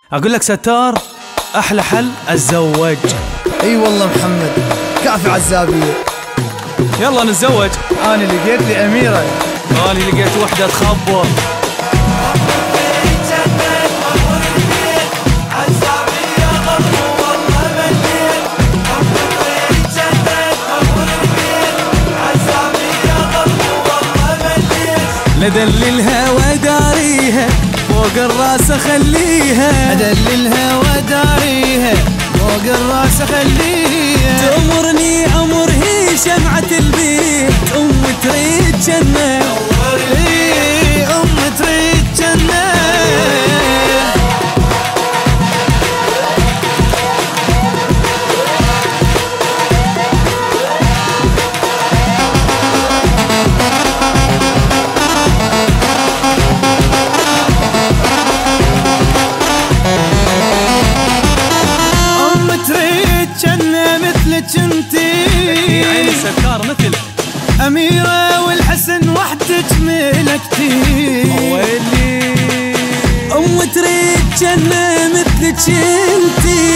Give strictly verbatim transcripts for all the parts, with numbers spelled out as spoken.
اقول لك ستار احلى حل اتزوج. اي والله محمد كافي عزابية. يلا نتزوج. انا لقيت لي اميرة. انا لقيت وحدة تخبر. ندللها وداريها فوق الراس خليها. ادللها وداريها فوق الراس خليها. تأمرني امر هي شمعة البيت ام تريد جنة. اي ام تريد جنة. انتي عيني ستار مثل أميرة والحسن وحدك ملكتي. ويلي أم تريد جنة مثلك انتي.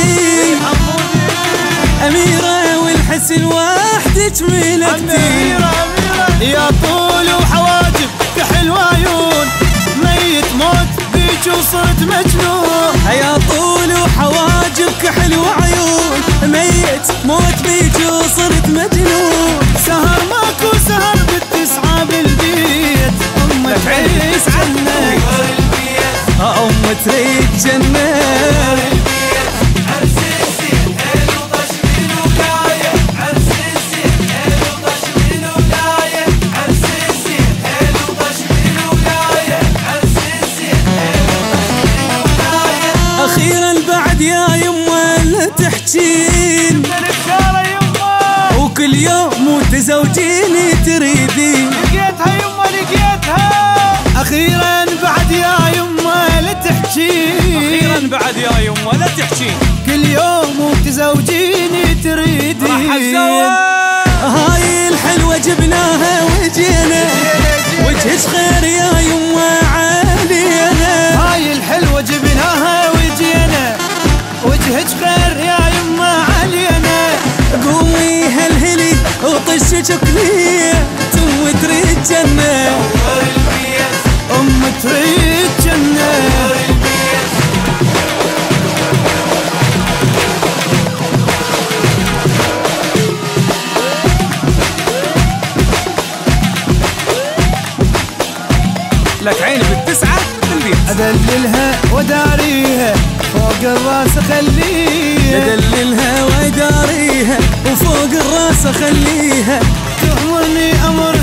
أميرة والحسن وحدك ملكتي. أميرة أميرة يا طول وحواجب كحل وعيون ميت موت بيك وصرت مجنون. يا طول وحواجب كحل وعيون ميت موت بيك وصرت مجنون. سهر ماكو سهر بالتسعة بالبيت. أم تريد جنة. أم تريد جنة. أخيرا بعد يا يمه لا تحجين وكل يوم متزوجيني تريدين. لقيتها يمه لقيتها. أخيرا بعد يا يمه لا تحجين. أخيرا بعد يا يمه لا تحجين. كل يوم متزوجيني تريدين. راح اتزوج. هاي الحلوة جبناها وجينا وجهك خير يا يمه علينا. هاي الحلوة جبناها وجينا وجهك خير يا يمه علينا. قومي هلهلي وطشي شكلية ام تريد جنة. ام تريد جنة. لك عيني بالتسعة بالبيت. أدللها وداريها فوق الراس خليها. أدللها وداريها وفوق الراس خليها. تأمرني أمر